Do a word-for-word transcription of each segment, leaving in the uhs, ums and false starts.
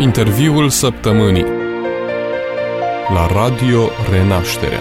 Interviul săptămânii la Radio Renașterea.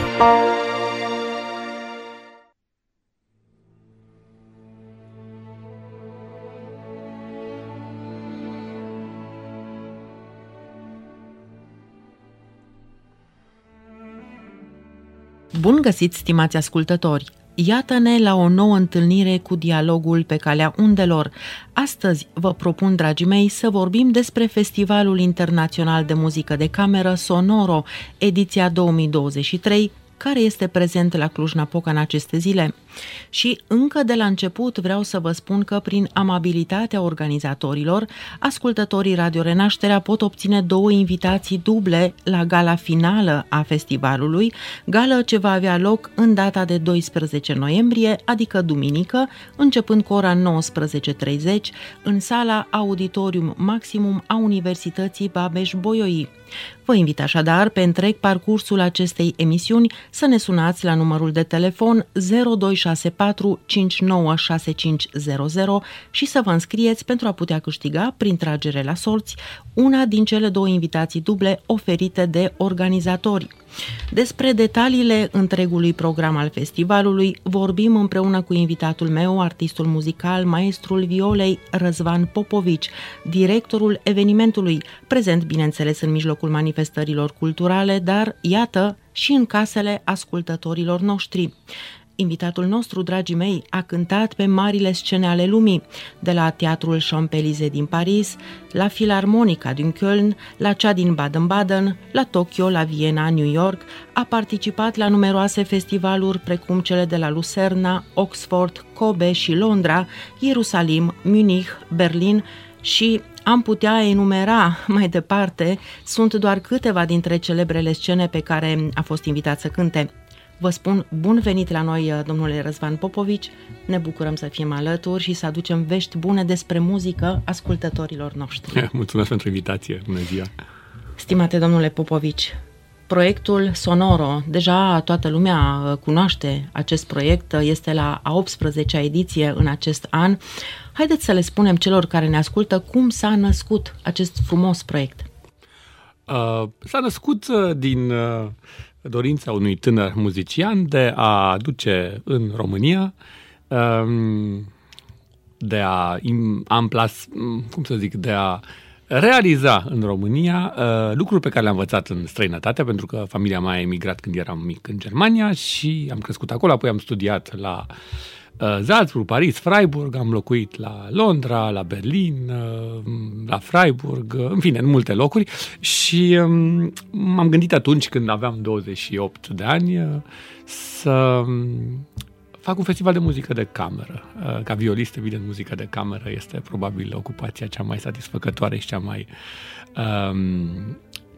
Bun găsit, stimați ascultători! Iată-ne la o nouă întâlnire cu dialogul pe calea undelor. Astăzi vă propun, dragii mei, să vorbim despre Festivalul Internațional de Muzică de Cameră Sonoro, ediția două mii douăzeci și trei, care este prezent la Cluj-Napoca în aceste zile. Și încă de la început vreau să vă spun că prin amabilitatea organizatorilor, ascultătorii Radio Renașterea pot obține două invitații duble la gala finală a festivalului, gală ce va avea loc în data de doisprezece noiembrie, adică duminică, începând cu ora nouăsprezece și treizeci, în sala Auditorium Maximum a Universității Babeș-Bolyai. Vă invit așadar pe întreg parcursul acestei emisiuni să ne sunați la numărul de telefon zero doi șase patru cinci nouă șase cinci zero zero și să vă înscrieți pentru a putea câștiga, prin tragere la sorți, una din cele două invitații duble oferite de organizatori. Despre detaliile întregului program al festivalului vorbim împreună cu invitatul meu, artistul muzical, maestrul violei Răzvan Popovici, directorul evenimentului, prezent, bineînțeles, în mijlocul manifestărilor culturale, dar, iată, și în casele ascultătorilor noștri. Invitatul nostru, dragii mei, a cântat pe marile scene ale lumii, de la Teatrul Champs-Élysées din Paris, la Filarmonica din Köln, la cea din Baden-Baden, la Tokyo, la Viena, New York, a participat la numeroase festivaluri precum cele de la Lucerna, Oxford, Kobe și Londra, Ierusalim, Munich, Berlin și am putea enumera mai departe, sunt doar câteva dintre celebrele scene pe care a fost invitat să cânte. Vă spun bun venit la noi, domnule Răzvan Popovici, ne bucurăm să fim alături și să aducem vești bune despre muzică ascultătorilor noștri. Mulțumesc pentru invitație, bună ziua! Stimate domnule Popovici, proiectul Sonoro, deja toată lumea cunoaște acest proiect, este la a optsprezecea ediție în acest an. Haideți să le spunem celor care ne ascultă cum s-a născut acest frumos proiect. Uh, s-a născut din uh, dorința unui tânăr muzician de a aduce în România, uh, de a amplas, cum să zic, de a realiza în România uh, lucruri pe care le-am învățat în străinătate, pentru că familia mea a emigrat când eram mic în Germania și am crescut acolo, apoi am studiat la uh, Salzburg, Paris, Freiburg, am locuit la Londra, la Berlin, uh, la Freiburg, uh, în fine, în multe locuri și um, m-am gândit atunci când aveam douăzeci și opt de ani uh, să um, fac un festival de muzică de cameră. Ca violist, evident, muzica de cameră este probabil ocupația cea mai satisfăcătoare și cea mai um,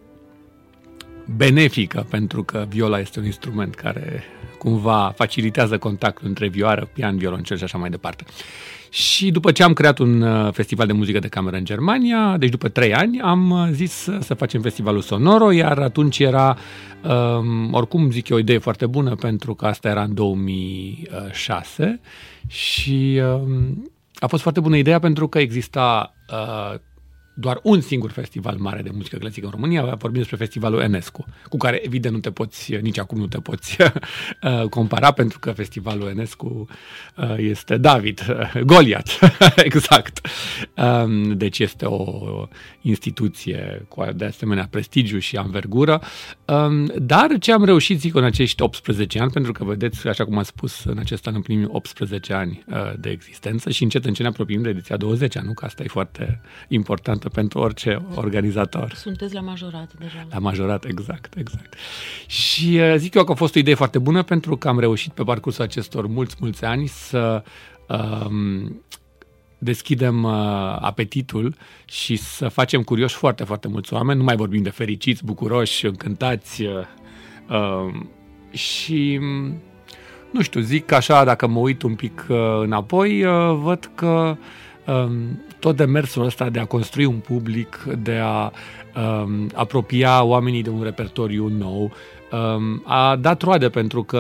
benefică, pentru că viola este un instrument care cumva facilitează contactul între vioară, pian, violoncel și așa mai departe. Și după ce am creat un festival de muzică de cameră în Germania, deci după trei ani, am zis să facem festivalul Sonoro, iar atunci era, um, oricum zic eu, o idee foarte bună, pentru că asta era în două mii șase și um, a fost foarte bună ideea pentru că exista uh, doar un singur festival mare de muzică clasică în România, vorbim despre festivalul Enescu, cu care evident nu te poți, nici acum nu te poți compara, pentru că festivalul Enescu este David, Goliat, exact. Deci este o instituție cu de asemenea prestigiu și anvergură, dar ce am reușit, zic, în acești optsprezece ani, pentru că vedeți, așa cum am spus, în acest an împlinim optsprezece ani de existență și încet încet ne apropiem de ediția douăzecea, nu? Că asta e foarte important pentru orice organizator. Sunteți la majorat deja. La majorat, exact, exact. Și zic eu că a fost o idee foarte bună, pentru că am reușit pe parcursul acestor mulți, mulți ani să um, deschidem uh, apetitul și să facem curioși foarte, foarte mulți oameni. Nu mai vorbim de fericiți, bucuroși, încântați uh, uh, și nu știu, zic așa, dacă mă uit un pic uh, înapoi, uh, văd că um, tot demersul ăsta de a construi un public, de a um, apropia oamenii de un repertoriu nou, um, a dat roade, pentru că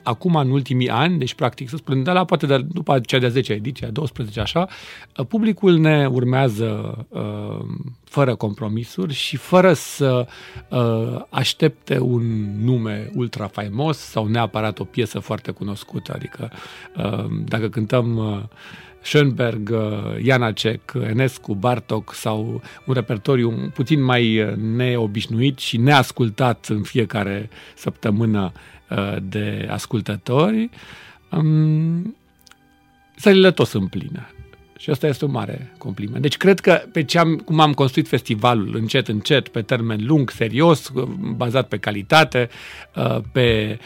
acum, în ultimii ani, deci practic să spunem, de la poate de, după cea de-a zecea ediție, a douăsprezecea așa, publicul ne urmează uh, fără compromisuri și fără să uh, aștepte un nume ultra faimos sau neapărat o piesă foarte cunoscută. Adică uh, dacă cântăm uh, Schönberg, Janacek, Enescu, Bartók sau un repertoriu puțin mai neobișnuit și neascultat în fiecare săptămână de ascultători, sălile tot sunt pline. Și asta este un mare compliment. Deci cred că pe ce am, cum am construit festivalul, încet, încet, pe termen lung, serios, bazat pe calitate, pe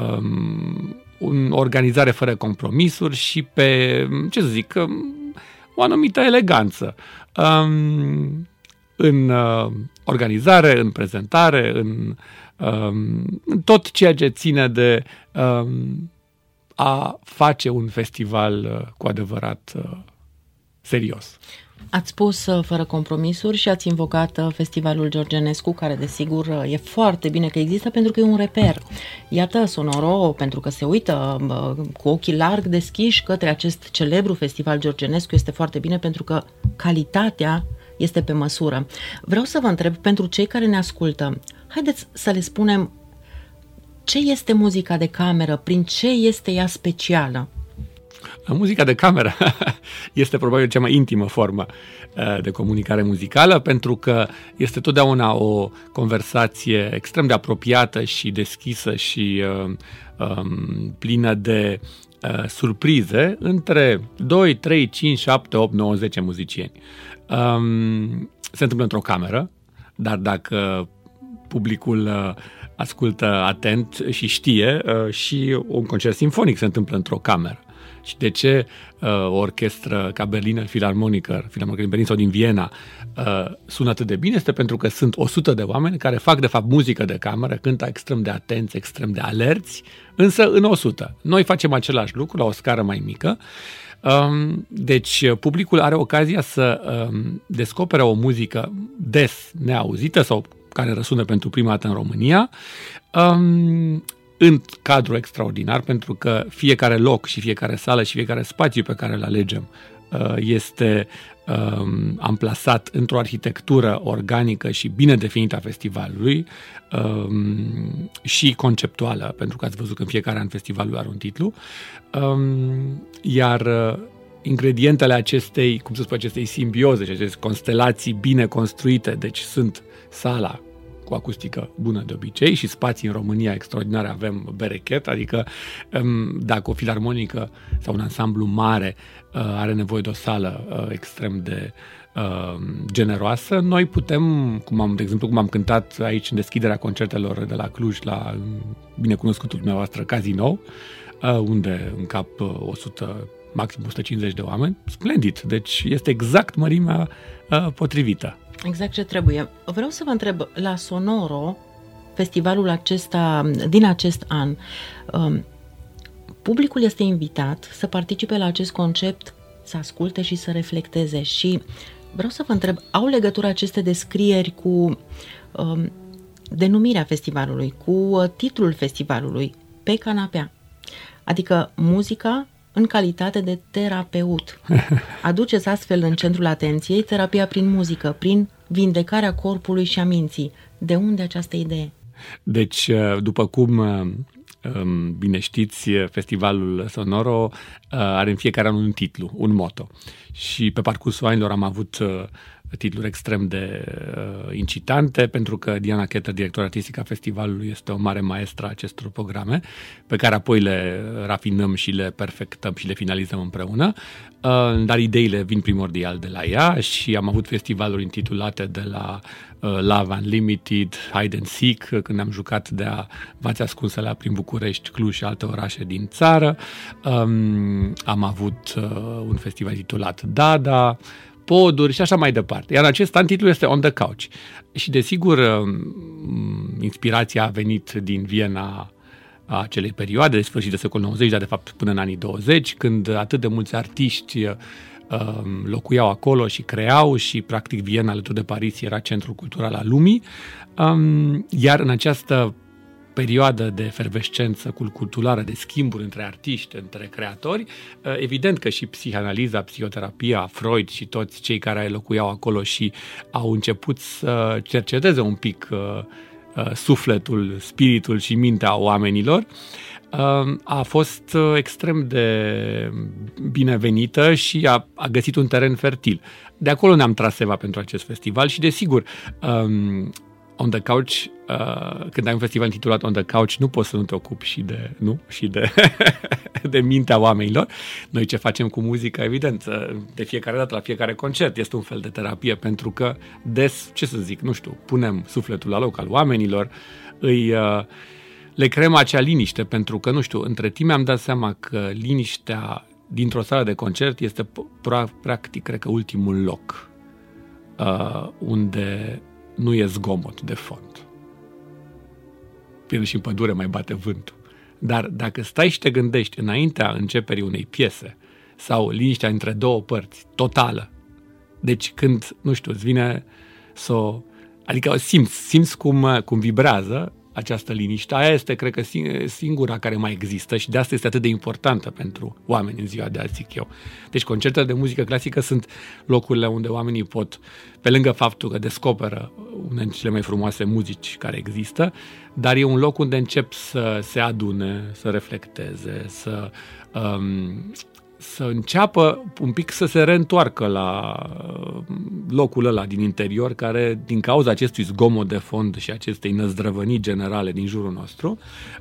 o organizare fără compromisuri și pe, ce să zic, o anumită eleganță um, în uh, organizare, în prezentare, în, um, în tot ceea ce ține de um, a face un festival uh, cu adevărat uh, serios. Ați spus fără compromisuri și ați invocat Festivalul Georgenescu, care desigur e foarte bine că există pentru că e un reper. Iată, Sonoro, pentru că se uită cu ochii larg deschiși către acest celebru Festival Georgenescu, este foarte bine pentru că calitatea este pe măsură. Vreau să vă întreb, pentru cei care ne ascultă, haideți să le spunem ce este muzica de cameră, prin ce este ea specială. Muzica de cameră este probabil cea mai intimă formă de comunicare muzicală, pentru că este totdeauna o conversație extrem de apropiată și deschisă și uh, um, plină de uh, surprize între doi, trei, cinci, șapte, opt, nouă, zece muzicieni. Um, se întâmplă într-o cameră, dar dacă publicul uh, ascultă atent și știe, uh, și un concert simfonic se întâmplă într-o cameră. Și de ce uh, o orchestră ca Berliner Philharmoniker, Philharmoniker din Berlin sau din Viena, uh, sună atât de bine? Este pentru că sunt o sută de oameni care fac, de fapt, muzică de cameră, cântă extrem de atenți, extrem de alerți, însă în o sută. Noi facem același lucru la o scară mai mică. Um, deci, publicul are ocazia să um, descopere o muzică des neauzită sau care răsună pentru prima dată în România, um, în cadru extraordinar, pentru că fiecare loc și fiecare sală și fiecare spațiu pe care îl alegem este um, amplasat într-o arhitectură organică și bine definită a festivalului um, și conceptuală, pentru că ați văzut că în fiecare an festivalul are un titlu, um, iar ingredientele acestei, cum să spun, acestei simbioze și acestei constelații bine construite, deci sunt sala cu acustică bună de obicei și spații în România extraordinare, avem berechet, adică dacă o filarmonică sau un ansamblu mare are nevoie de o sală extrem de generoasă, noi putem, cum am, de exemplu, cum am cântat aici în deschiderea concertelor de la Cluj la binecunoscutul dumneavoastră Casino, unde încap o sută, maxim o sută cincizeci de oameni, splendid, deci este exact mărimea potrivită. Exact ce trebuie. Vreau să vă întreb, la Sonoro, festivalul acesta, din acest an, publicul este invitat să participe la acest concept, să asculte și să reflecteze. Și vreau să vă întreb, au legătură aceste descrieri cu um, denumirea festivalului, cu titlul festivalului, Pe canapea? Adică muzica în calitate de terapeut. Aduceți astfel în centrul atenției terapia prin muzică, prin vindecarea corpului și a minții. De unde această idee? Deci, după cum bine știți, festivalul Sonoro are în fiecare an un titlu, un motto. Și pe parcursul anilor am avut titluri extrem de uh, incitante, pentru că Diana Ketter, director artistic a festivalului, este o mare maestră a acestor programe, pe care apoi le rafinăm și le perfectăm și le finalizăm împreună, uh, dar ideile vin primordial de la ea și am avut festivaluri intitulate de la uh, Love Unlimited, Hide and Seek, când ne-am jucat de-a V-ați ascunsă la prin București, Cluj și alte orașe din țară. Um, am avut uh, un festival intitulat Dada, Poduri și așa mai departe. Iar acest an titlul este On the Couch. Și desigur, inspirația a venit din Viena a acelei perioade, de sfârșit de secol nouăzeci, dar de fapt până în anii douăzeci, când atât de mulți artiști locuiau acolo și creau și practic Viena alături de Paris era centrul cultural al lumii. Iar în această perioadă de efervescență culturală, de schimburi între artiști, între creatori. Evident că și psihanaliza, psihoterapia, Freud și toți cei care locuiau acolo și au început să cerceteze un pic sufletul, spiritul și mintea oamenilor, a fost extrem de binevenită și a, a găsit un teren fertil. De acolo ne-am tras seva pentru acest festival și, desigur, um, On the Couch, uh, când ai un festival intitulat On the Couch, nu poți să nu te ocupi și de, nu? Și de, de mintea oamenilor. Noi ce facem cu muzica, evident, de fiecare dată, la fiecare concert, este un fel de terapie, pentru că des, ce să zic, nu știu, punem sufletul la loc al oamenilor, îi... Uh, le creăm acea liniște, pentru că, nu știu, între timp mi-am dat seama că liniștea dintr-o sală de concert este practic, cred că, ultimul loc uh, unde nu e zgomot de fond. Până și în pădure mai bate vântul. Dar dacă stai și te gândești înaintea începerii unei piese sau liniștea între două părți, totală, deci când, nu știu, îți vine să o... Adică o simți, simți cum, cum vibrează această liniște. Aia este, cred că, singura care mai există și de asta este atât de importantă pentru oameni în ziua de azi, zic eu. Deci concertele de muzică clasică sunt locurile unde oamenii pot, pe lângă faptul că descoperă una dintre cele mai frumoase muzici care există, dar e un loc unde încep să se adune, să reflecteze, să... Um, să înceapă un pic să se reîntoarcă la locul ăla din interior care, din cauza acestui zgomot de fond și acestei năzdrăvănii generale din jurul nostru,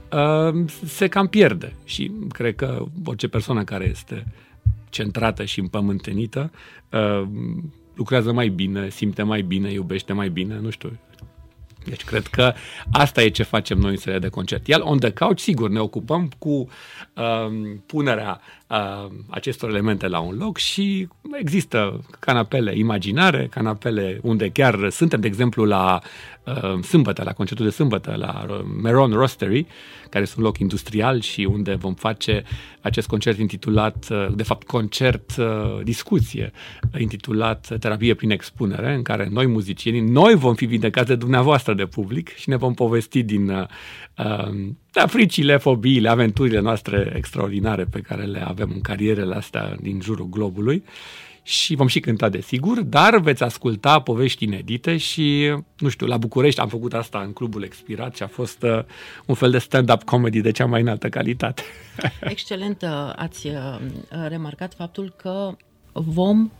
se cam pierde. Și cred că orice persoană care este centrată și împământenită lucrează mai bine, simte mai bine, iubește mai bine, nu știu. Deci cred că asta e ce facem noi în seria de concert. Iar On the Couch, sigur, ne ocupăm cu uh, punerea uh, acestor elemente la un loc și există canapele imaginare, canapele unde chiar suntem, de exemplu, la uh, sâmbătă, la concertul de sâmbătă, la Meron Roastery, care este un loc industrial și unde vom face acest concert intitulat, uh, de fapt, concert uh, discuție, intitulat Terapie prin expunere, în care noi, muzicienii, noi vom fi vindecați de dumneavoastră, de public, și ne vom povesti din uh, uh, fricile, fobiile, aventurile noastre extraordinare pe care le avem în carierele astea din jurul globului și vom și cânta, desigur, dar veți asculta povești inedite și, nu știu, la București am făcut asta în Clubul Expirat și a fost uh, un fel de stand-up comedy de cea mai înaltă calitate. Excelent, ați remarcat faptul că vom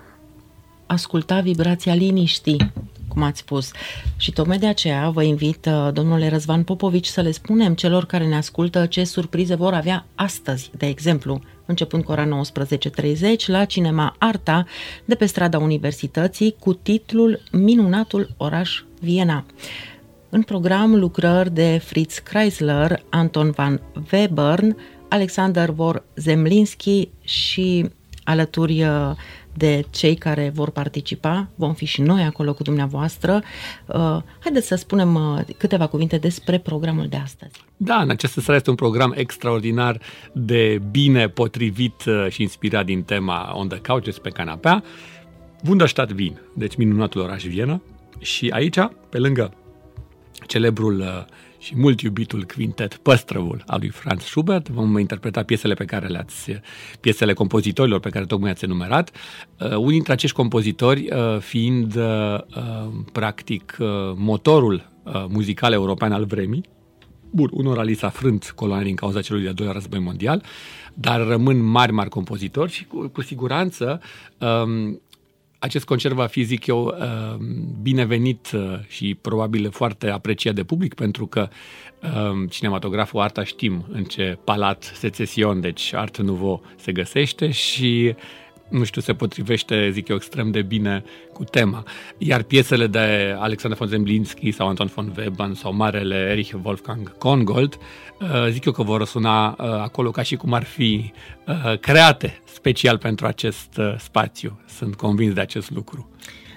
asculta vibrația liniștii, cum ați spus. Și tocmai de aceea vă invit, domnule Răzvan Popovici, să le spunem celor care ne ascultă ce surprize vor avea astăzi, de exemplu, începând cu ora nouăsprezece și treizeci la Cinema Arta de pe strada Universității cu titlul Minunatul oraș Viena. În program lucrări de Fritz Kreisler, Anton van Webern, Alexander vor Zemlinski și alături de cei care vor participa, vom fi și noi acolo cu dumneavoastră. Haideți să spunem câteva cuvinte despre programul de astăzi. Da, în această seară este un program extraordinar de bine potrivit și inspirat din tema On the Couch, pe canapea, Wunderstadt Wien, deci minunatul oraș Viena. Și aici, pe lângă celebrul și mult iubitul quintet Păstrăvul al lui Franz Schubert, vom interpreta piesele pe care le-ați, piesele compozitorilor pe care tocmai ați enumerat, uh, unii dintre acești compozitori uh, fiind uh, practic uh, motorul uh, muzical european al vremii. Bun, unora li s-a frânt coloana din cauza celui de-al doilea război mondial, dar rămân mari, mari compozitori și cu, cu siguranță um, acest concert va fi, zic eu, binevenit și probabil foarte apreciat de public, pentru că cinematograful Arta știm în ce palat Secesion, deci Art Nouveau, se găsește și, nu știu, se potrivește, zic eu, extrem de bine cu tema. Iar piesele de Alexander von Zemlinski sau Anton von Webern sau marele Erich Wolfgang Kongold, zic eu că vor răsuna acolo ca și cum ar fi create special pentru acest spațiu. Sunt convins de acest lucru.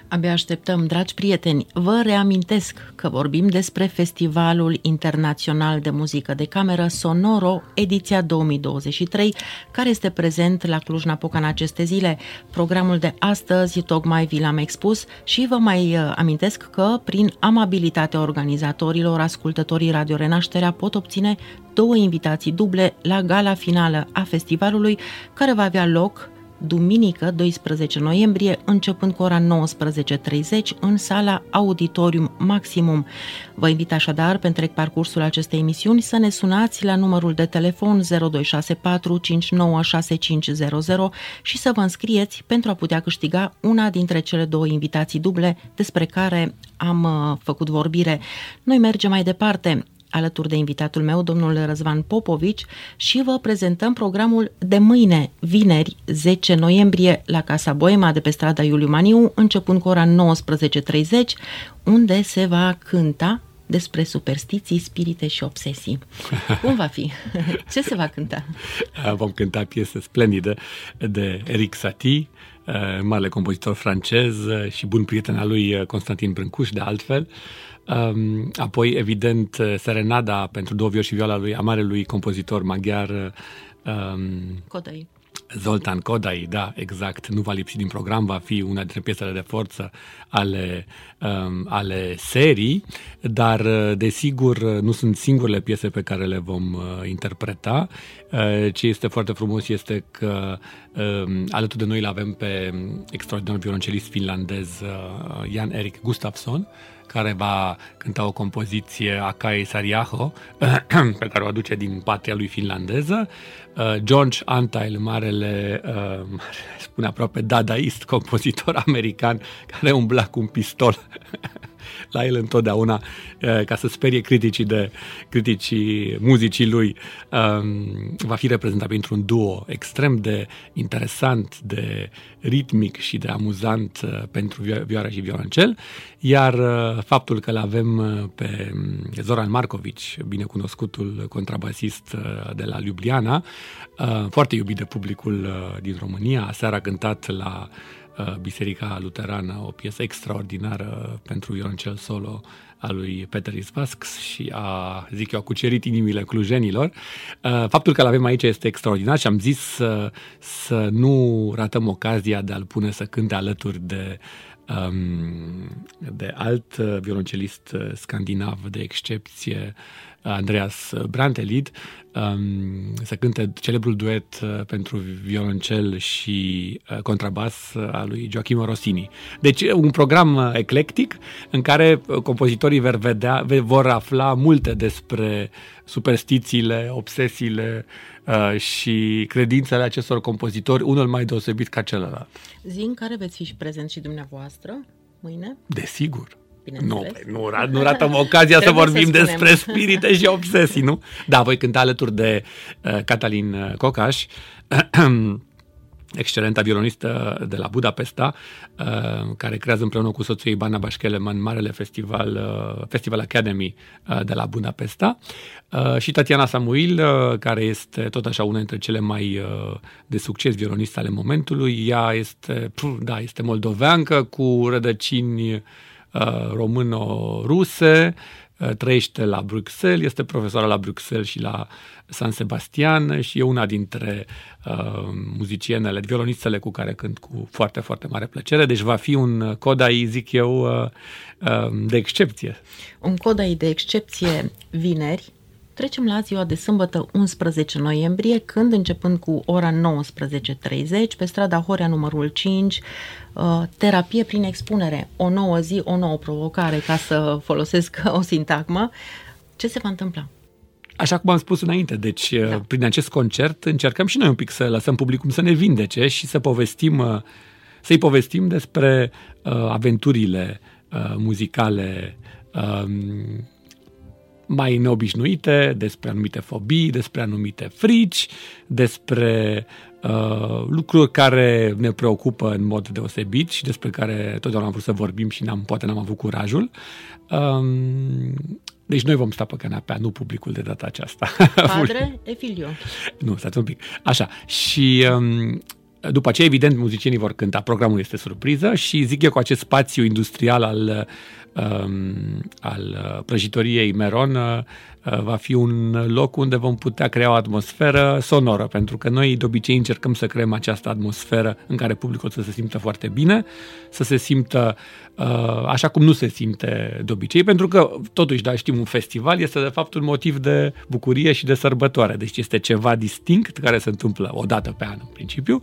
Abia așteptăm, dragi prieteni. Vă reamintesc că vorbim despre Festivalul Internațional de Muzică de Cameră Sonoro, ediția două mii douăzeci și trei, care este prezent la Cluj-Napoca în aceste zile. Programul de astăzi tocmai vi l-am expus și vă mai amintesc că prin amabilitatea organizatorilor, ascultătorii Radio Renașterea pot obține două invitații duble la gala finală a festivalului, care va avea loc duminică, doisprezece noiembrie, începând cu ora nouăsprezece și treizeci în sala Auditorium Maximum. Vă invit așadar, pe întreg parcursul acestei emisiuni, să ne sunați la numărul de telefon zero doi șase patru cinci nouă șase cinci zero zero și să vă înscrieți pentru a putea câștiga una dintre cele două invitații duble despre care am făcut vorbire. Noi mergem mai departe, alături de invitatul meu, domnul Răzvan Popovici, și vă prezentăm programul de mâine, vineri, zece noiembrie, la Casa Boema de pe strada Iuliu Maniu, începând cu ora nouăsprezece și treizeci, unde se va cânta despre superstiții, spirite și obsesii. Cum va fi? Ce se va cânta? Vom cânta piesă splendidă de Erik Satie, marele compozitor francez și bun prieten al lui Constantin Brâncuș, de altfel. Um, apoi, evident, serenada pentru două violi și viola lui a marelui compozitor maghiar um, Kodai. Zoltán Kodai, da, exact, nu va lipsi din program, va fi una dintre piesele de forță ale, um, ale serii, dar, desigur, nu sunt singurele piese pe care le vom uh, interpreta. Uh, ce este foarte frumos este că uh, alături de noi îl avem pe extraordinarul violoncelist finlandez uh, Jan Erik Gustafsson, care va cânta o compoziție Akai Sariaho, pe care o aduce din patria lui finlandeză. George Antheil, marele, uh, spune aproape dadaist, compozitor american, care umbla cu un pistol la el întotdeauna, ca să sperie criticii, de, criticii muzicii lui. Va fi reprezentat printr-un duo extrem de interesant, de ritmic și de amuzant pentru vioară și violoncel, iar faptul că l-avem pe Zoran Markovici, binecunoscutul contrabasist de la Ljubljana, foarte iubit de publicul din România, aseară a cântat la Biserica Luterană o piesă extraordinară pentru violoncel solo a lui Peter Isvasks și a, zic eu, a cucerit inimile clujenilor. Faptul că l-avem aici este extraordinar și am zis să, să nu ratăm ocazia de a-l pune să cânte alături de, de alt violoncelist scandinav de excepție, Andreas Brantelid, să cânte celebrul duet pentru violoncel și contrabas al lui Gioachino Rossini. Deci un program eclectic în care compozitorii vor vedea, vor afla multe despre superstițiile, obsesiile și credințele acestor compozitori, unul mai deosebit ca celălalt. Zi în care veți fi și prezent și dumneavoastră mâine? Desigur. Nu, nu, nu ratăm ocazia să vorbim să despre spirite și obsesii, nu? Da, voi cânta alături de uh, Catalin Cocaș, excelenta violonistă de la Budapesta, uh, care creează împreună cu soțul ei Barnabas Kelemen marele festival, uh, Festival Academy uh, de la Budapesta, uh, și Tatiana Samuil, uh, care este tot așa una dintre cele mai uh, de succes violoniste ale momentului. Ea este, pf, da, este moldoveancă cu rădăcini româno-ruse, trăiește la Bruxelles, este profesoară la Bruxelles și la San Sebastian și e una dintre uh, muzicienele, violonistele cu care cânt cu foarte, foarte mare plăcere. Deci va fi un Kodai, zic eu, uh, uh, de excepție. Un Kodai de excepție vineri. Trecem la ziua de sâmbătă, unsprezece noiembrie, când, începând cu ora nouăsprezece și treizeci, pe strada Horea numărul cinci, terapie prin expunere, o nouă zi, o nouă provocare, ca să folosesc o sintagmă. Ce se va întâmpla? Așa cum am spus înainte, deci da. Prin acest concert încercăm și noi un pic să lăsăm publicul să ne vindece și să povestim, să-i povestim despre uh, aventurile uh, muzicale uh, mai neobișnuite, despre anumite fobii, despre anumite frici, despre uh, lucruri care ne preocupă în mod deosebit și despre care totdeauna am vrut să vorbim și n-am, poate n-am avut curajul. Um, deci noi vom sta pe canapea, nu publicul de data aceasta. Padre e filio. Nu, stați un pic. Așa. Și um, După aceea, evident, muzicienii vor cânta, programul este surpriză și zic eu că acest spațiu industrial al, um, al prăjitoriei Meron uh, va fi un loc unde vom putea crea o atmosferă sonoră, pentru că noi de obicei încercăm să creăm această atmosferă în care publicul să se simtă foarte bine, să se simtă uh, așa cum nu se simte de obicei, pentru că totuși, da, știm, un festival este de fapt un motiv de bucurie și de sărbătoare, deci este ceva distinct care se întâmplă o dată pe an în principiu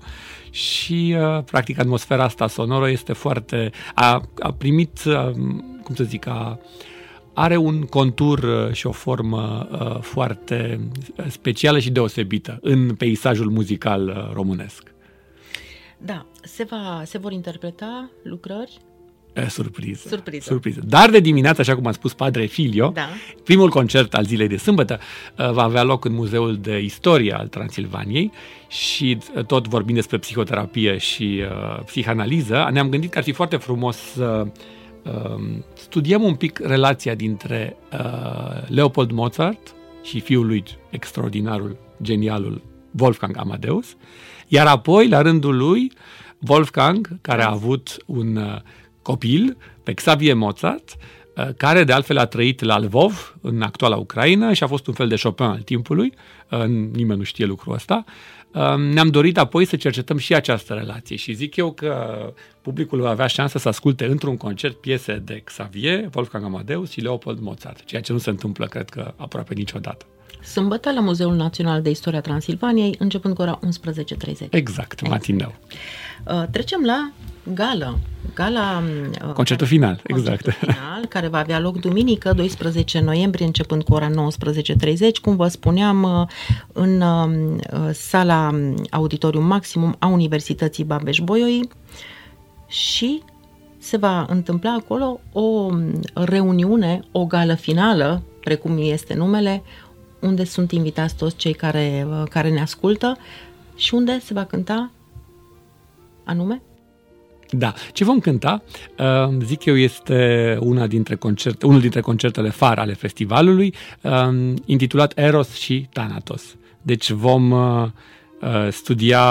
și uh, practic atmosfera asta sonoră este foarte, a, a primit, uh, cum să zic, a are un contur și o formă uh, foarte specială și deosebită în peisajul muzical uh, românesc. Da, se, va, se vor interpreta lucrări? E, surpriză. Surpriză. Surpriză. Dar de dimineață, așa cum a spus Padre Filio, da. Primul concert al zilei de sâmbătă uh, va avea loc în Muzeul de Istorie al Transilvaniei și uh, tot vorbind despre psihoterapie și uh, psihanaliză, ne-am gândit că ar fi foarte frumos să uh, studiem un pic relația dintre uh, Leopold Mozart și fiul lui extraordinarul, genialul Wolfgang Amadeus, iar apoi, la rândul lui, Wolfgang, care a avut un uh, copil, pe Xavier Mozart, uh, care de altfel a trăit la Lvov, în actuala Ucraina, și a fost un fel de Chopin al timpului, uh, nimeni nu știe lucrul ăsta. Ne-am dorit apoi să cercetăm și această relație și zic eu că publicul va avea șansa să asculte într-un concert piese de Xavier, Wolfgang Amadeus și Leopold Mozart, ceea ce nu se întâmplă, cred că, aproape niciodată. Sâmbătă la Muzeul Național de Istoria Transilvaniei, începând cu ora unsprezece și treizeci. Exact, matineu. Uh, trecem la gală. Gala, uh, concertul final, concertul exact. final, care va avea loc duminică, doisprezece noiembrie, începând cu ora nouăsprezece și treizeci, cum vă spuneam, uh, în uh, sala Auditorium Maximum a Universității Babeș-Bolyai și se va întâmpla acolo o reuniune, o gală finală, precum este numele, unde sunt invitați toți cei care, care ne ascultă și unde se va cânta anume? Da, ce vom cânta, zic eu, este una dintre concerte, unul dintre concertele far ale festivalului, intitulat Eros și Thanatos. Deci vom studia,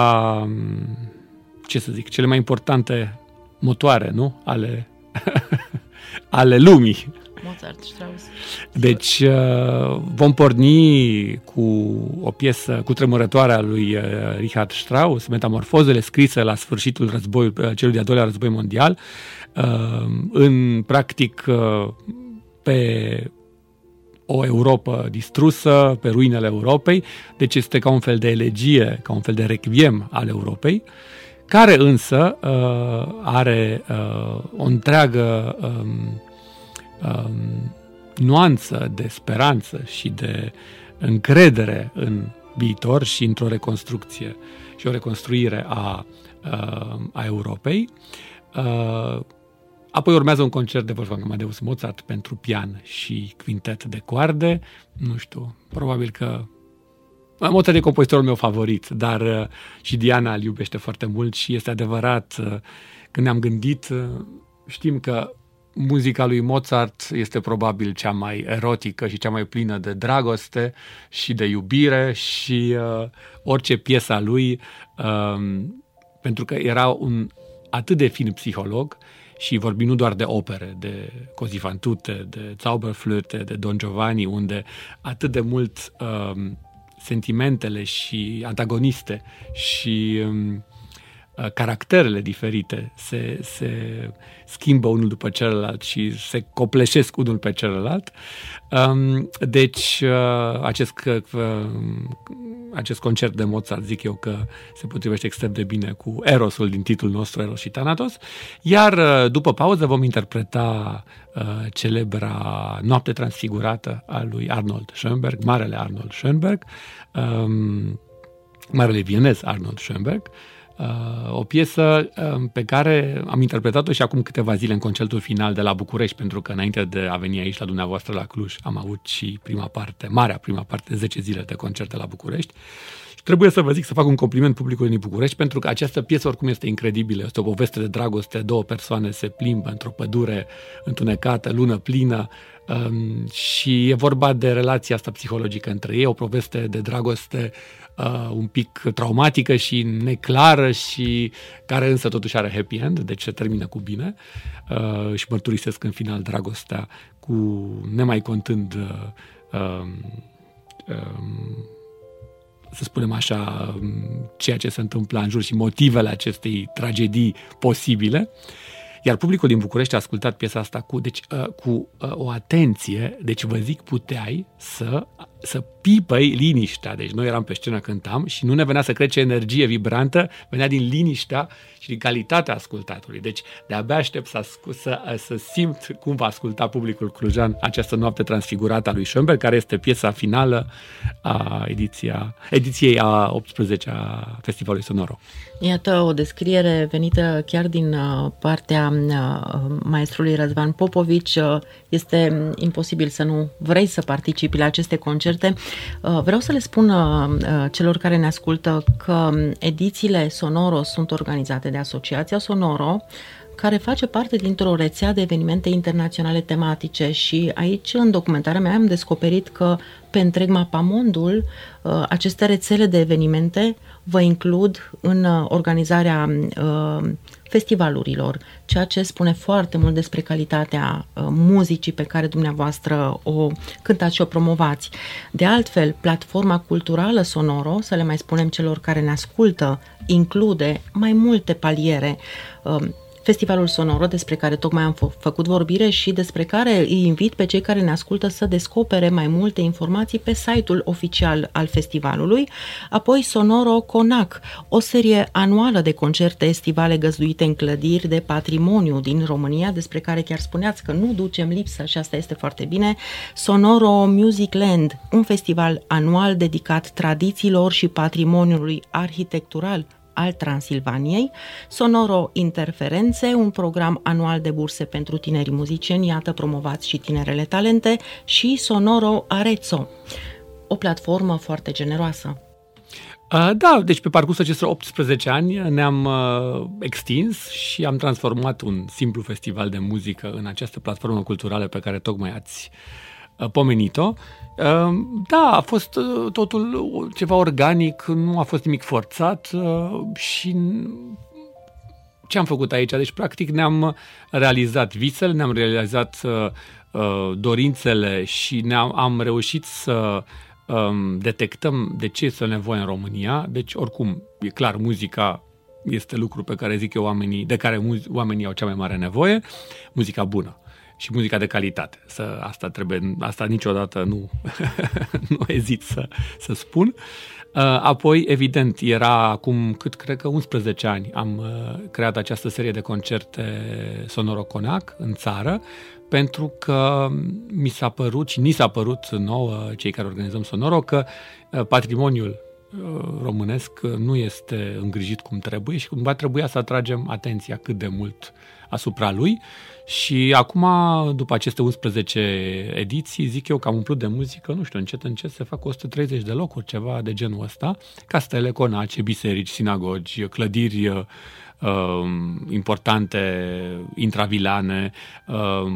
ce să zic, cele mai importante motoare, nu? Ale, ale lumii. Mozart, Strauss. Deci vom porni cu o piesă cutremurătoare a lui Richard Strauss, Metamorfozele, scrisă la sfârșitul războiului, celui de-al doilea război mondial, în practic pe o Europă distrusă, pe ruinele Europei, deci este ca un fel de elegie, ca un fel de requiem al Europei, care însă are o întreagă Um, nuanță de speranță și de încredere în viitor și într-o reconstrucție și o reconstruire a, a Europei. Apoi urmează un concert de Wolfgang Amadeus Mozart pentru pian și quintet de coarde. Nu știu, probabil că Mozart e compozitorul meu favorit, dar și Diana îl iubește foarte mult și este adevărat, când ne-am gândit, știm că muzica lui Mozart este probabil cea mai erotică și cea mai plină de dragoste și de iubire și uh, orice piesă a lui, uh, pentru că era un atât de fin psiholog și vorbim nu doar de opere, de Così fan tutte, de Zauberflöte, de Don Giovanni, unde atât de mult uh, sentimentele și antagoniste și um, caracterele diferite se, se schimbă unul după celălalt și se copleșesc unul pe celălalt. Deci acest, acest concert de Mozart, zic eu că se potrivește extrem de bine cu Erosul din titlul nostru, Eros și Thanatos. Iar după pauză vom interpreta celebra Noapte transfigurată a lui Arnold Schönberg, marele Arnold Schönberg, marele vienez Arnold Schönberg, o piesă pe care am interpretat-o și acum câteva zile în concertul final de la București, pentru că înainte de a veni aici la dumneavoastră la Cluj am avut și prima parte, marea prima parte, zece zile de concerte la București. Și trebuie să vă zic, să fac un compliment publicului din București, pentru că această piesă oricum este incredibilă. Este o poveste de dragoste, două persoane se plimbă într-o pădure întunecată, lună plină, um, și e vorba de relația asta psihologică între ei, o poveste de dragoste uh, un pic traumatică și neclară și care însă totuși are happy end, deci se termină cu bine uh, și mărturisesc în final dragostea cu nemai contând uh, um, um, să spunem așa, ceea ce se întâmplă în jur și motivele acestei tragedii posibile. Iar publicul din București a ascultat piesa asta cu, deci, cu o atenție, deci vă zic, puteai să, să pipăi liniștea. Deci noi eram pe scenă, cântam și nu ne venea să cred ce energie vibrantă venea din liniștea și din calitatea ascultatului. Deci de-abia aștept să, să, să simt cum va asculta publicul clujan această noapte transfigurată a lui Schönberg, care este piesa finală a ediția, ediției a optsprezecea Festivalului Sonoro. Iată o descriere venită chiar din partea maestrului Răzvan Popovici. Este imposibil să nu vrei să participi la aceste concerte. Vreau să le spun celor care ne ascultă că edițiile Sonoro sunt organizate de Asociația Sonoro, care face parte dintr-o rețea de evenimente internaționale tematice și aici, în documentarea mea, am descoperit că pe întreg mapamondul aceste rețele de evenimente vă includ în organizarea festivalurilor, ceea ce spune foarte mult despre calitatea muzicii pe care dumneavoastră o cântați și o promovați. De altfel, platforma culturală Sonoro, să le mai spunem celor care ne ascultă, include mai multe paliere. Festivalul Sonoro, despre care tocmai am f- făcut vorbire și despre care îi invit pe cei care ne ascultă să descopere mai multe informații pe site-ul oficial al festivalului, apoi Sonoro Conac, o serie anuală de concerte estivale găzduite în clădiri de patrimoniu din România, despre care chiar spuneați că nu ducem lipsă și asta este foarte bine, Sonoro Music Land, un festival anual dedicat tradițiilor și patrimoniului arhitectural al Transilvaniei, Sonoro Interferențe, un program anual de burse pentru tinerii muzicieni, iată, promovați și tinerele talente, și Sonoro Arezzo, o platformă foarte generoasă. Da, deci pe parcursul acestor optsprezece ani ne-am uh, extins și am transformat un simplu festival de muzică în această platformă culturală pe care tocmai ați uh, pomenit-o. Da, a fost totul ceva organic, nu a fost nimic forțat și ce am făcut aici? Deci, practic, ne-am realizat visele, ne-am realizat dorințele și ne-am am reușit să detectăm de ce este nevoie în România. Deci, oricum, e clar, muzica este lucru pe care zic eu oamenii, de care oamenii au cea mai mare nevoie, muzica bună. Și muzica de calitate. Să, asta trebuie, asta niciodată nu, nu ezit să, să spun. Apoi, evident, era acum, cât cred că unsprezece ani, am creat această serie de concerte Sonoro Conac în țară, pentru că mi s-a părut și ni s-a părut nouă, cei care organizăm Sonoro, că patrimoniul românesc nu este îngrijit cum trebuie și cumva trebuia să atragem atenția cât de mult asupra lui. Și acum, după aceste unsprezece ediții, zic eu că am umplut de muzică, nu știu, încet, încet se fac o sută treizeci de locuri, ceva de genul ăsta, castele, conace, biserici, sinagogi, clădiri uh, importante, intravilane, uh,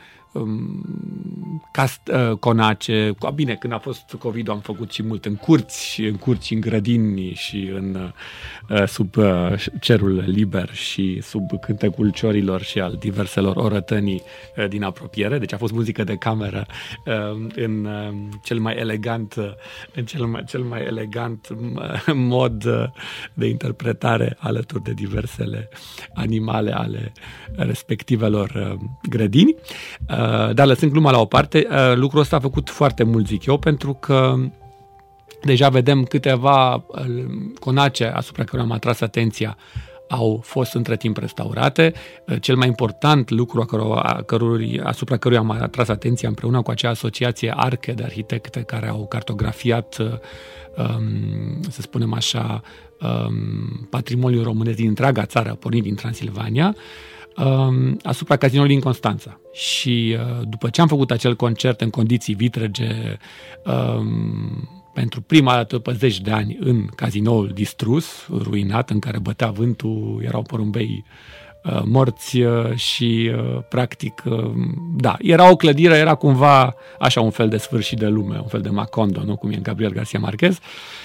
cast, conace, bine, când a fost COVID-ul am făcut și mult în curți, în curți, în grădini și în, sub cerul liber și sub cântecul ciorilor și al diverselor orătănii din apropiere, deci a fost muzică de cameră în cel mai elegant, în cel mai, cel mai elegant mod de interpretare alături de diversele animale ale respectivelor grădini. Dar lăsând gluma la o parte, lucrul ăsta a făcut foarte mult, zic eu, pentru că deja vedem câteva conace asupra cărora am atras atenția au fost între timp restaurate. Cel mai important lucru asupra căruia am atras atenția împreună cu acea asociație Arche de arhitecte care au cartografiat, să spunem așa, patrimoniul românesc din întreaga țară, pornit din Transilvania, asupra Cazinoului din Constanța. Și după ce am făcut acel concert în condiții vitrege pentru prima dată după zeci de ani în cazinoul distrus, ruinat, în care bătea vântul, erau porumbei uh, morți uh, și uh, practic, uh, da, era o clădire, era cumva așa un fel de sfârșit de lume, un fel de Macondo, nu? Cum e în Gabriel Garcia Marquez.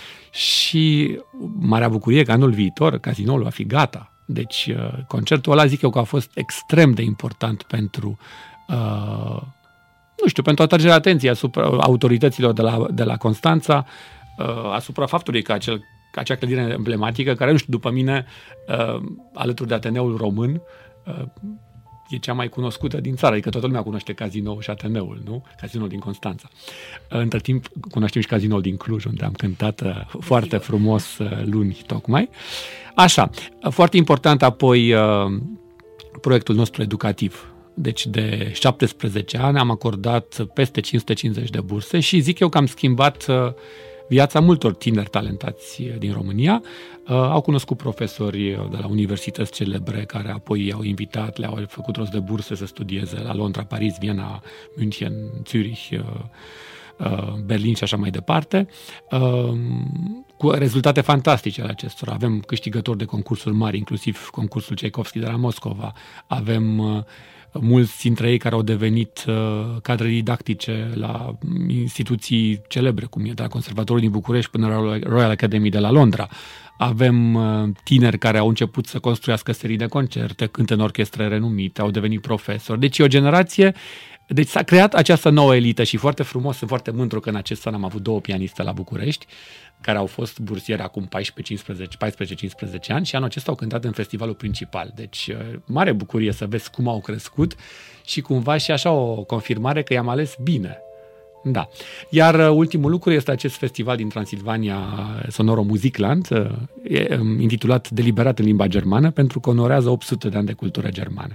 Și marea bucurie că anul viitor cazinoul va fi gata. Deci uh, concertul ăla zic eu că a fost extrem de important pentru uh, nu știu, pentru atragerea atenției asupra autorităților de la, de la Constanța, uh, asupra faptului că acel, acea clădire emblematică, care, nu știu, după mine, uh, alături de Ateneul Român, uh, e cea mai cunoscută din țară, adică toată lumea cunoaște Cazinoul și Ateneul, nu? Cazinoul din Constanța. Uh, între timp, cunoaștem și Cazinoul din Cluj, unde am cântat uh, foarte frumos uh, luni, tocmai. Așa, uh, foarte important apoi uh, proiectul nostru educativ. Deci de șaptesprezece ani am acordat peste cinci sute cincizeci de burse și zic eu că am schimbat viața multor tineri talentați din România. Au cunoscut profesori de la universități celebre care apoi i-au invitat, le-au făcut rost de burse să studieze la Londra, Paris, Viena, München, Zürich, Berlin și așa mai departe, cu rezultate fantastice ale acestora. Avem câștigători de concursuri mari, inclusiv concursul Tchaikovsky de la Moscova, avem mulți dintre ei care au devenit uh, cadre didactice la instituții celebre, cum e de la Conservatorul din București până la Royal Academy de la Londra. Avem uh, tineri care au început să construiască serii de concerte, cântă în orchestre renumite, au devenit profesori. Deci e o generație. Deci s-a creat această nouă elită și foarte frumos, sunt foarte mândru că în acest an am avut două pianiste la București, care au fost bursieri acum paisprezece cincisprezece ani și anul acesta au cântat în festivalul principal. Deci mare bucurie să vezi cum au crescut și cumva și așa o confirmare că i-am ales bine. Da. Iar ultimul lucru este acest festival din Transilvania, Sonoro Musicland, intitulat Deliberat în limba germană, pentru că onorează opt sute de ani de cultură germană.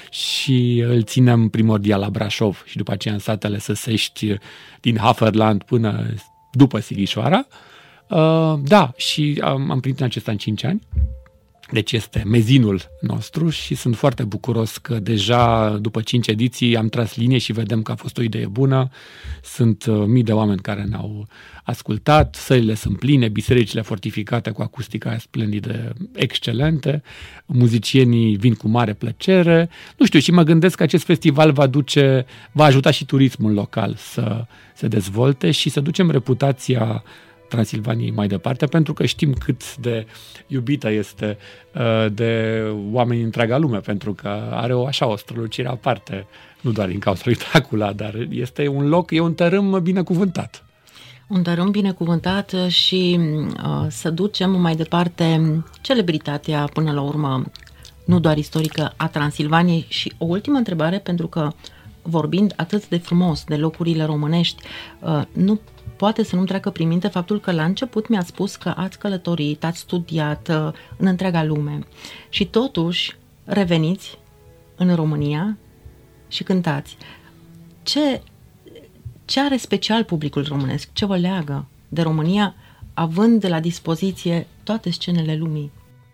Și îl ținem primordial la Brașov și după aceea în satele Săsești, din Haferland până după Sighișoara. Uh, da, și am, am primit în acest an cinci ani. Deci este mezinul nostru și sunt foarte bucuros că deja după cinci ediții am tras linie și vedem că a fost o idee bună. Sunt uh, mii de oameni care ne-au ascultat, sălile sunt pline, bisericile fortificate cu acustica splendide, excelente, muzicienii vin cu mare plăcere. Nu știu, și mă gândesc că acest festival va duce, va ajuta și turismul local să se dezvolte și să ducem reputația Transilvaniei mai departe, pentru că știm cât de iubită este uh, de oameni în întreaga lume, pentru că are o așa o strălucire aparte, nu doar din cauza lui Dracula, dar este un loc, e un tărâm binecuvântat. Un tărâm binecuvântat și uh, să ducem mai departe celebritatea, până la urmă, nu doar istorică, a Transilvaniei. Și o ultimă întrebare, pentru că vorbind atât de frumos de locurile românești, uh, nu poate să nu-mi treacă prin minte faptul că la început mi-ați spus că ați călătorit, ați studiat uh, în întreaga lume și totuși reveniți în România și cântați. Ce, ce are special publicul românesc? Ce vă leagă de România, având la dispoziție toate scenele lumii?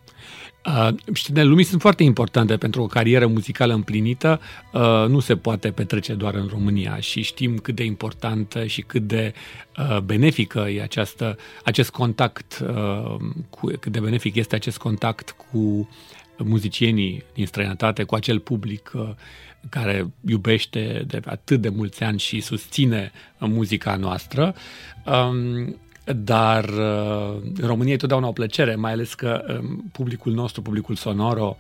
Uh, scenele lumii sunt foarte importante pentru o carieră muzicală împlinită. Uh, nu se poate petrece doar în România și știm cât de importantă și cât de uh, benefică e această, acest contact, uh, cu, cât de benefic este acest contact cu muzicienii din străinătate, cu acel public uh, care iubește de atât de mulți ani și susține muzica noastră. Um, Dar în România e totdeauna o plăcere, mai ales că publicul nostru, publicul Sonoro,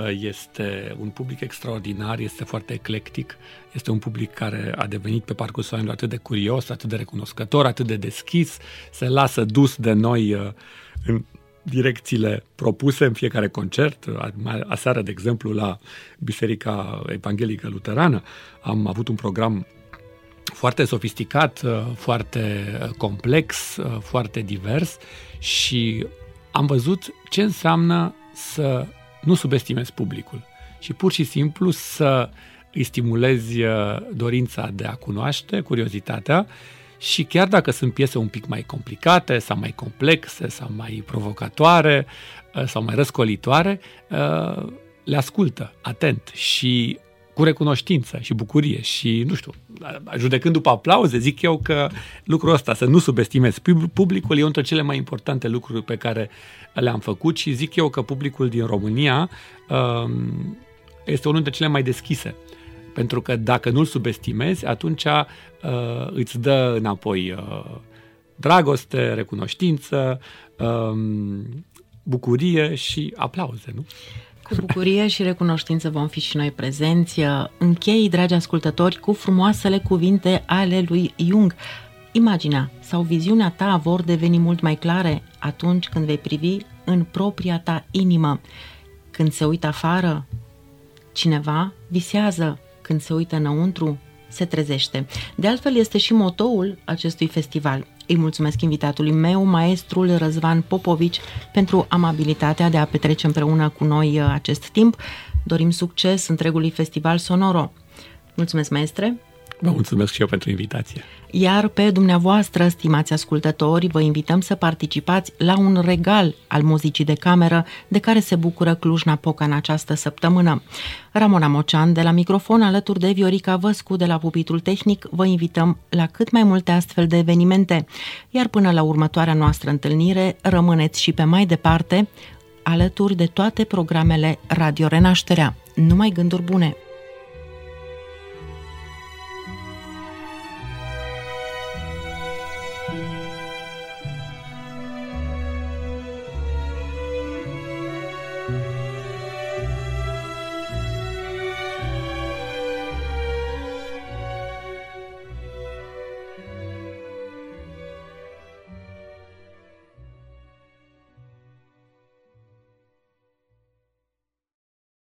este un public extraordinar, este foarte eclectic, este un public care a devenit pe parcursul anilor atât de curios, atât de recunoscător, atât de deschis, se lasă dus de noi în direcțiile propuse în fiecare concert. Aseară, de exemplu, la Biserica Evanghelică Luterană am avut un program foarte sofisticat, foarte complex, foarte divers și am văzut ce înseamnă să nu subestimezi publicul și pur și simplu să îi stimulezi dorința de a cunoaște, curiozitatea și chiar dacă sunt piese un pic mai complicate sau mai complexe sau mai provocatoare sau mai răscolitoare, le ascultă atent și cu recunoștință și bucurie și, nu știu, judecând după aplauze, zic eu că lucrul ăsta, să nu subestimezi publicul, e unul dintre cele mai importante lucruri pe care le-am făcut și zic eu că publicul din România este unul dintre cele mai deschise. Pentru că dacă nu-l subestimezi, atunci uh, îți dă înapoi uh, dragoste, recunoștință, uh, bucurie și aplauze, nu? Cu bucurie și recunoștință vom fi și noi prezenți. Închei, dragi ascultători, cu frumoasele cuvinte ale lui Jung. Imaginea sau viziunea ta vor deveni mult mai clare atunci când vei privi în propria ta inimă. Când se uită afară, cineva visează. Când se uită înăuntru, se trezește. De altfel, este și motoul acestui festival. Îi mulțumesc invitatului meu, maestrul Răzvan Popovici, pentru amabilitatea de a petrece împreună cu noi acest timp. Dorim succes întregului festival Sonoro. Mulțumesc, maestre! Vă mulțumesc și eu pentru invitație. Iar pe dumneavoastră, stimați ascultători, vă invităm să participați la un regal al muzicii de cameră de care se bucură Cluj-Napoca în această săptămână. Ramona Mocean de la microfon, alături de Viorica Văscu de la pupitrul tehnic, vă invităm la cât mai multe astfel de evenimente. Iar până la următoarea noastră întâlnire, rămâneți și pe mai departe alături de toate programele Radio Renașterea. Numai gânduri bune!